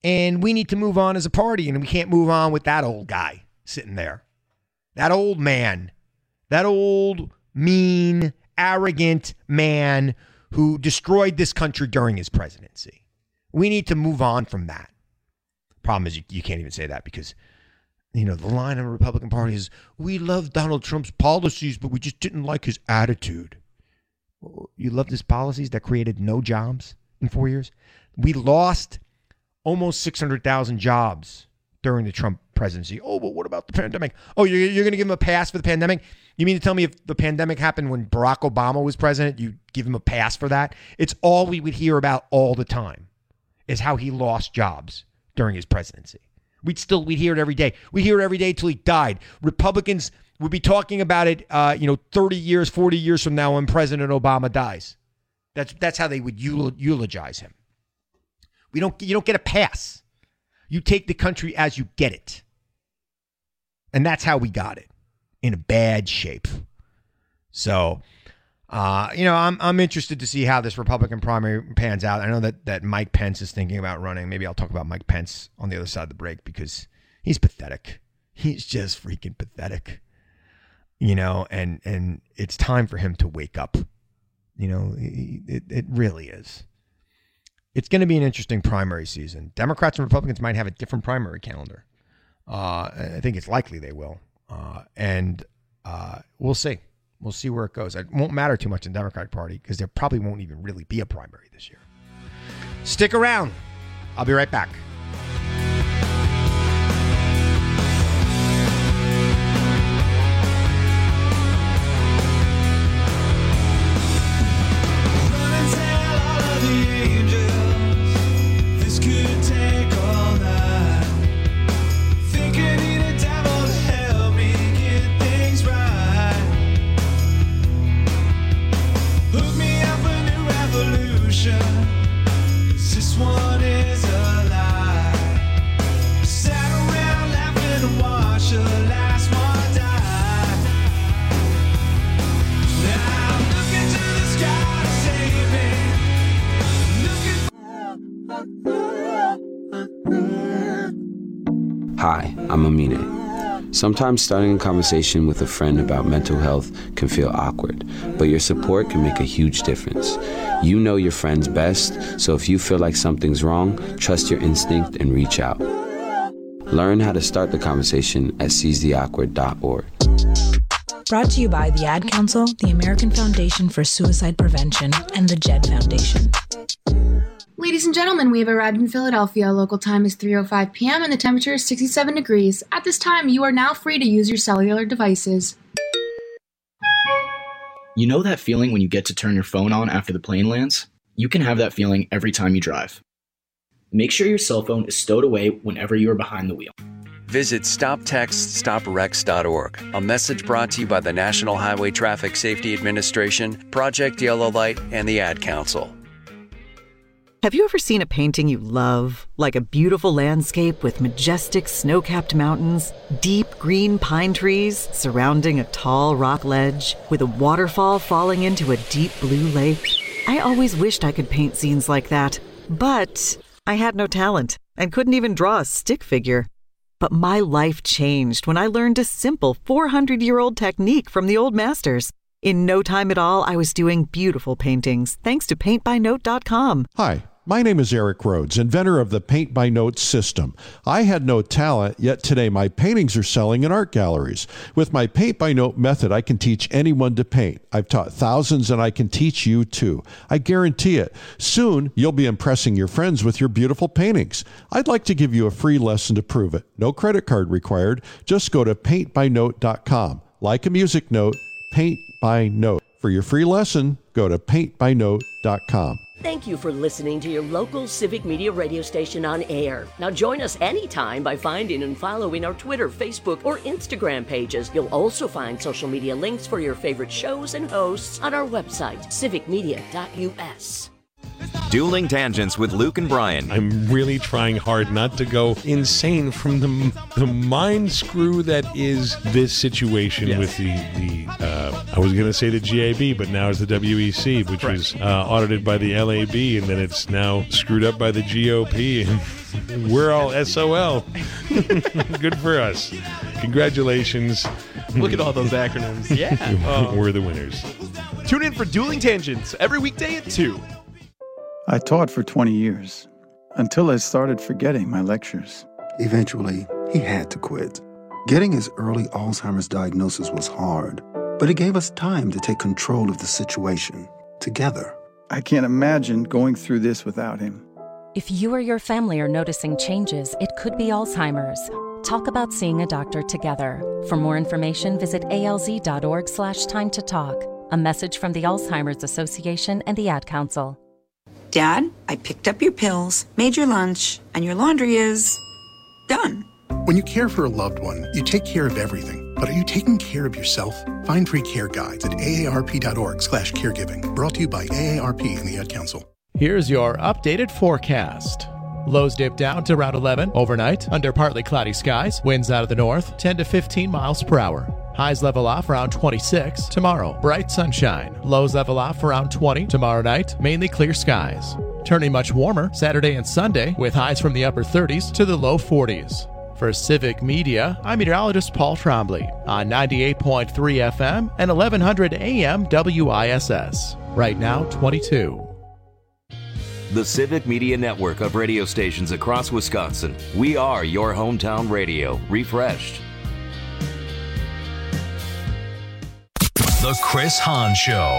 And we need to move on as a party, and we can't move on with that old guy sitting there. That old man. That old, mean, arrogant man who destroyed this country during his presidency. We need to move on from that. Problem is, you can't even say that because, the line of the Republican Party is, we love Donald Trump's policies, but we just didn't like his attitude. You loved his policies that created no jobs in 4 years? We lost almost 600,000 jobs during the Trump presidency. Oh, but what about the pandemic? Oh, you're going to give him a pass for the pandemic? You mean to tell me if the pandemic happened when Barack Obama was president, you give him a pass for that? It's all we would hear about all the time is how he lost jobs during his presidency. We'd hear it every day. We hear it every day till he died. Republicans would be talking about it, 30 years, 40 years from now when President Obama dies. That's how they would eulogize him. You don't get a pass. You take the country as you get it. And that's how we got it, in a bad shape. So, I'm interested to see how this Republican primary pans out. I know that Mike Pence is thinking about running. Maybe I'll talk about Mike Pence on the other side of the break because he's pathetic. He's just freaking pathetic. And it's time for him to wake up. It really is. It's going to be an interesting primary season. Democrats and Republicans might have a different primary calendar. I think it's likely they will. And we'll see. We'll see where it goes. It won't matter too much in the Democratic Party because there probably won't even really be a primary this year. Stick around. I'll be right back. Hi, I'm Amine. Sometimes starting a conversation with a friend about mental health can feel awkward, but your support can make a huge difference. You know your friends best, so if you feel like something's wrong, trust your instinct and reach out. Learn how to start the conversation at seizetheawkward.org. Brought to you by the Ad Council, the American Foundation for Suicide Prevention, and the JED Foundation. Ladies and gentlemen, we have arrived in Philadelphia. Local time is 3:05 p.m. and the temperature is 67 degrees. At this time, you are now free to use your cellular devices. You know that feeling when you get to turn your phone on after the plane lands? You can have that feeling every time you drive. Make sure your cell phone is stowed away whenever you are behind the wheel. Visit StopTextStopWrecks.org. A message brought to you by the National Highway Traffic Safety Administration, Project Yellow Light, and the Ad Council. Have you ever seen a painting you love? Like a beautiful landscape with majestic snow-capped mountains, deep green pine trees surrounding a tall rock ledge, with a waterfall falling into a deep blue lake? I always wished I could paint scenes like that, but I had no talent and couldn't even draw a stick figure. But my life changed when I learned a simple 400-year-old technique from the old masters. In no time at all, I was doing beautiful paintings thanks to PaintByNote.com. Hi, my name is Eric Rhodes, inventor of the Paint by Note system. I had no talent, yet today my paintings are selling in art galleries. With my Paint by Note method, I can teach anyone to paint. I've taught thousands and I can teach you too. I guarantee it. Soon, you'll be impressing your friends with your beautiful paintings. I'd like to give you a free lesson to prove it. No credit card required. Just go to PaintByNote.com. Like a music note, Paint by Note. For your free lesson, go to PaintByNote.com. Thank you for listening to your local Civic Media radio station on air. Now join us anytime by finding and following our Twitter, Facebook, or Instagram pages. You'll also find social media links for your favorite shows and hosts on our website, civicmedia.us. Dueling Tangents with Luke and Brian. I'm really trying hard not to go insane from the mind screw that is this situation with the I was going to say the GAB, but now it's the WEC, which was audited by the LAB, and then it's now screwed up by the GOP, and we're all SOL. Good for us. Congratulations. Look at all those acronyms. Yeah. We're the winners. Tune in for Dueling Tangents every weekday at 2. I taught for 20 years, until I started forgetting my lectures. Eventually, he had to quit. Getting his early Alzheimer's diagnosis was hard, but it gave us time to take control of the situation, together. I can't imagine going through this without him. If you or your family are noticing changes, it could be Alzheimer's. Talk about seeing a doctor together. For more information, visit alz.org/time to talk. A message from the Alzheimer's Association and the Ad Council. Dad, I picked up your pills, made your lunch, and your laundry is done. When you care for a loved one, you take care of everything. But are you taking care of yourself? Find free care guides at aarp.org/caregiving. Brought to you by AARP and the Ad Council. Here's your updated forecast. Lows dip down to around 11 overnight under partly cloudy skies. Winds out of the north, 10 to 15 miles per hour. Highs level off around 26 tomorrow. Bright sunshine. Lows level off around 20 tomorrow night. Mainly clear skies. Turning much warmer Saturday and Sunday with highs from the upper 30s to the low 40s. For Civic Media, I'm meteorologist Paul Trombley on 98.3 FM and 1100 AM WISS. Right now, 22. The Civic Media network of radio stations across Wisconsin. We are your hometown radio, refreshed. The Chris Hahn Show.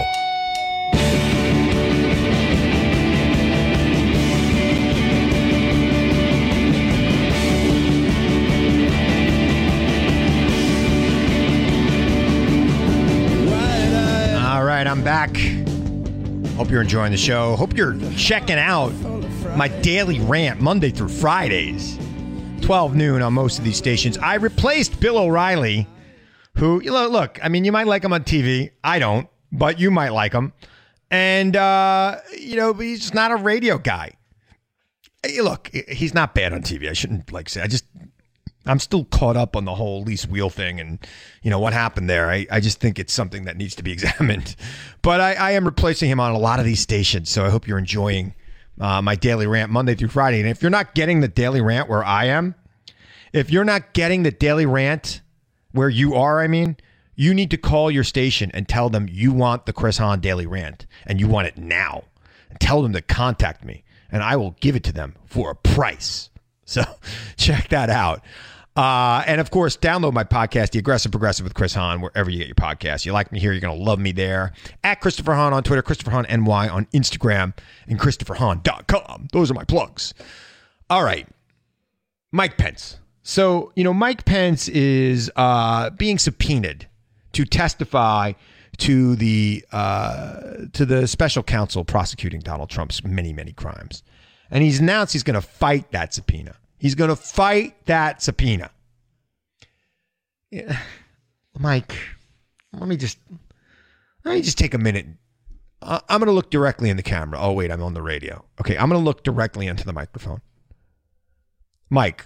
All right, I'm back. Hope you're enjoying the show. Hope you're checking out my daily rant Monday through Fridays, 12 noon on most of these stations. I replaced Bill O'Reilly, who, look, I mean, you might like him on TV. I don't, but you might like him. And, he's just not a radio guy. Look, he's not bad on TV. I shouldn't say. I'm still caught up on the whole Lise Wheel thing and, what happened there. I just think it's something that needs to be examined. But I am replacing him on a lot of these stations, so I hope you're enjoying my daily rant Monday through Friday. And if you're not getting the daily rant where I am, if you're not getting the daily rant where you are, you need to call your station and tell them you want the Chris Hahn Daily Rant and you want it now. And tell them to contact me and I will give it to them for a price. So check that out. And of course, download my podcast, The Aggressive Progressive with Chris Hahn, wherever you get your podcasts. You like me here, you're going to love me there. At Christopher Hahn on Twitter, Christopher Hahn NY on Instagram, and ChristopherHahn.com. Those are my plugs. All right. Mike Pence. So, Mike Pence is being subpoenaed to testify to the special counsel prosecuting Donald Trump's many, many crimes. And he's announced he's going to fight that subpoena. He's going to fight that subpoena. Yeah. Mike, let me just take a minute. I'm going to look directly in the camera. Oh, wait, I'm on the radio. Okay, I'm going to look directly into the microphone. Mike,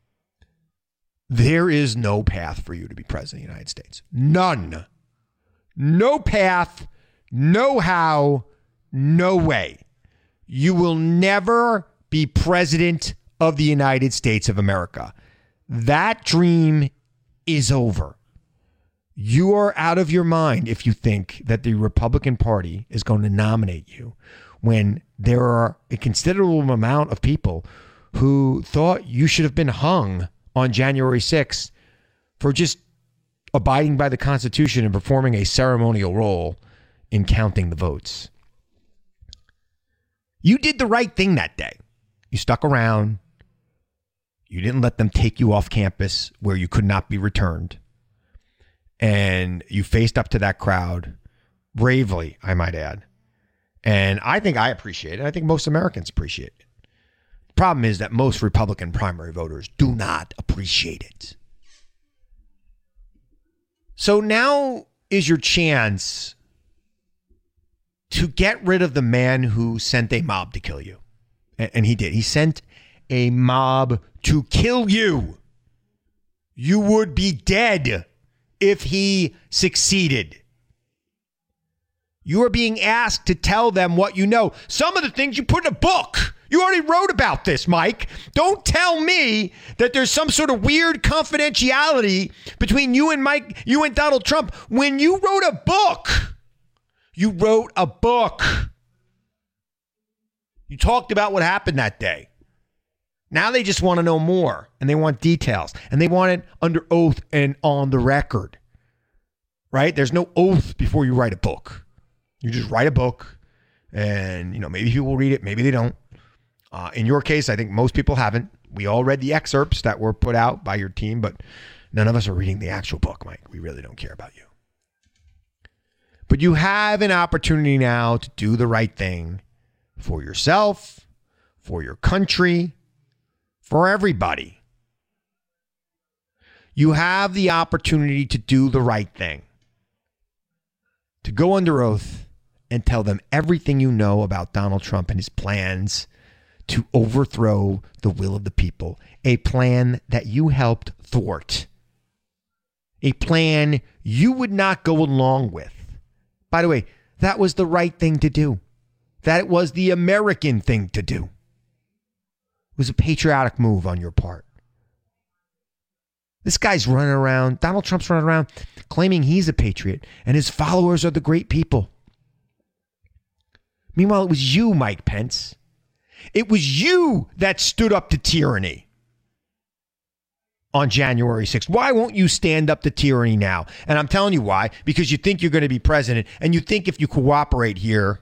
there is no path for you to be president of the United States. None. No path, no how, no way. You will never be president of the United States of America. That dream is over. You are out of your mind if you think that the Republican Party is going to nominate you when there are a considerable amount of people who thought you should have been hung on January 6th for just abiding by the Constitution and performing a ceremonial role in counting the votes. You did the right thing that day. You stuck around. You didn't let them take you off campus where you could not be returned. And you faced up to that crowd bravely, I might add. And I think I appreciate it. I think most Americans appreciate it. The problem is that most Republican primary voters do not appreciate it. So now is your chance to get rid of the man who sent a mob to kill you. And he did. He sent a mob to kill you. You would be dead if he succeeded. You are being asked to tell them what you know. Some of the things you put in a book. You already wrote about this, Mike. Don't tell me that there's some sort of weird confidentiality between you and Donald Trump. When you wrote a book, you wrote a book. You talked about what happened that day. Now they just want to know more, and they want details, and they want it under oath and on the record, right? There's no oath before you write a book. You just write a book, and maybe people will read it, maybe they don't. In your case, I think most people haven't. We all read the excerpts that were put out by your team, but none of us are reading the actual book, Mike. We really don't care about you. But you have an opportunity now to do the right thing for yourself, for your country, for everybody. You have the opportunity to do the right thing. To go under oath and tell them everything you know about Donald Trump and his plans to overthrow the will of the people. A plan that you helped thwart. A plan you would not go along with. By the way, that was the right thing to do. That was the American thing to do. It was a patriotic move on your part. This guy's running around, Donald Trump's running around claiming he's a patriot and his followers are the great people. Meanwhile, it was you, Mike Pence. It was you that stood up to tyranny on January 6th. Why won't you stand up to tyranny now? And I'm telling you why. Because you think you're going to be president, and you think if you cooperate here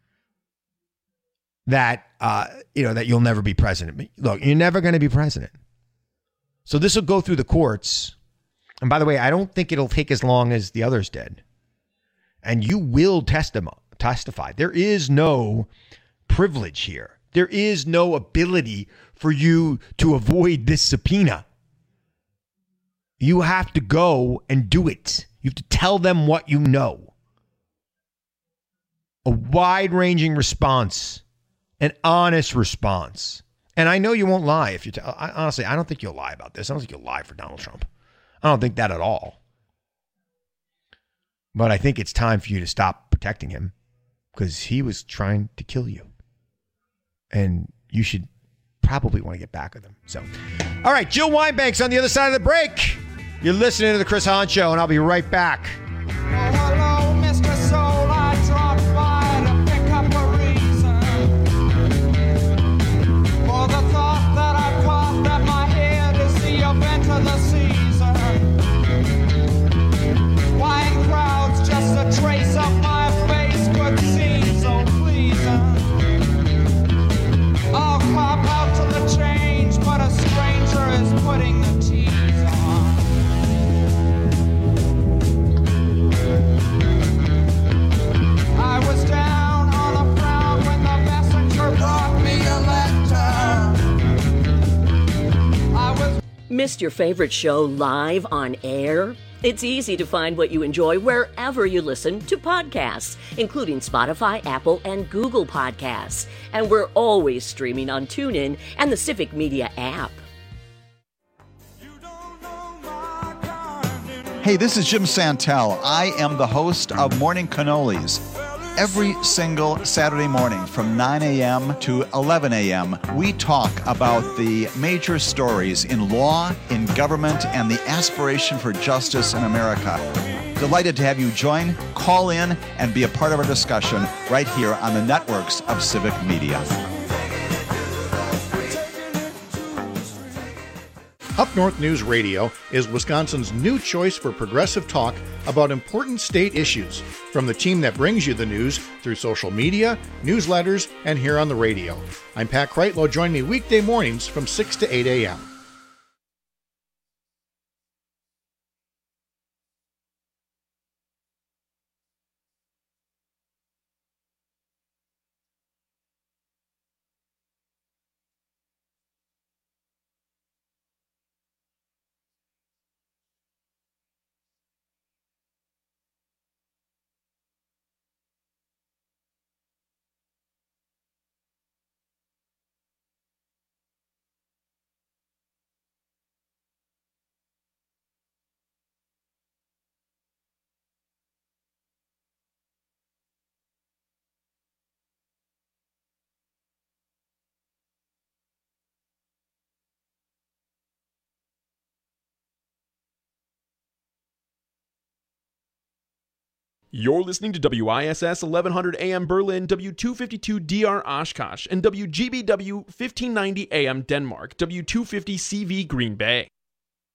that that you'll never be president. But look, you're never going to be president. So this will go through the courts. And by the way, I don't think it'll take as long as the others did. And you will testify. There is no privilege here. There is no ability for you to avoid this subpoena. You have to go and do it. You have to tell them what you know. A wide-ranging response, an honest response. And I know you won't lie if you honestly, I don't think you'll lie about this. I don't think you'll lie for Donald Trump. I don't think that at all. But I think it's time for you to stop protecting him because he was trying to kill you. And you should probably want to get back with him. So, all right, Jill Wine-Banks on the other side of the break. You're listening to The Chris Hahn Show, and I'll be right back. Hello, Mr. Soul. I dropped by to pick up a reason for the thought that I caught that my head is the event of the season. Wine crowds, just a trace of my face could seem so pleasing. I'll cop out to the change, but a stranger is putting the tease on. I was down on the ground when the messenger brought me a letter. Missed your favorite show live on air? It's easy to find what you enjoy wherever you listen to podcasts, including Spotify, Apple, and Google Podcasts. And we're always streaming on TuneIn and the Civic Media app. Hey, this is Jim Santel. I am the host of Morning Cannolis. Every single Saturday morning from 9 a.m. to 11 a.m., we talk about the major stories in law, in government, and the aspiration for justice in America. Delighted to have you join, call in, and be a part of our discussion right here on the networks of Civic Media. Up North News Radio is Wisconsin's new choice for progressive talk about important state issues, from the team that brings you the news through social media, newsletters, and here on the radio. I'm Pat Kreitlow. Join me weekday mornings from 6 to 8 a.m. You're listening to WISS 1100 AM Berlin, W252 DR Oshkosh, and WGBW 1590 AM Denmark, W250 CV Green Bay.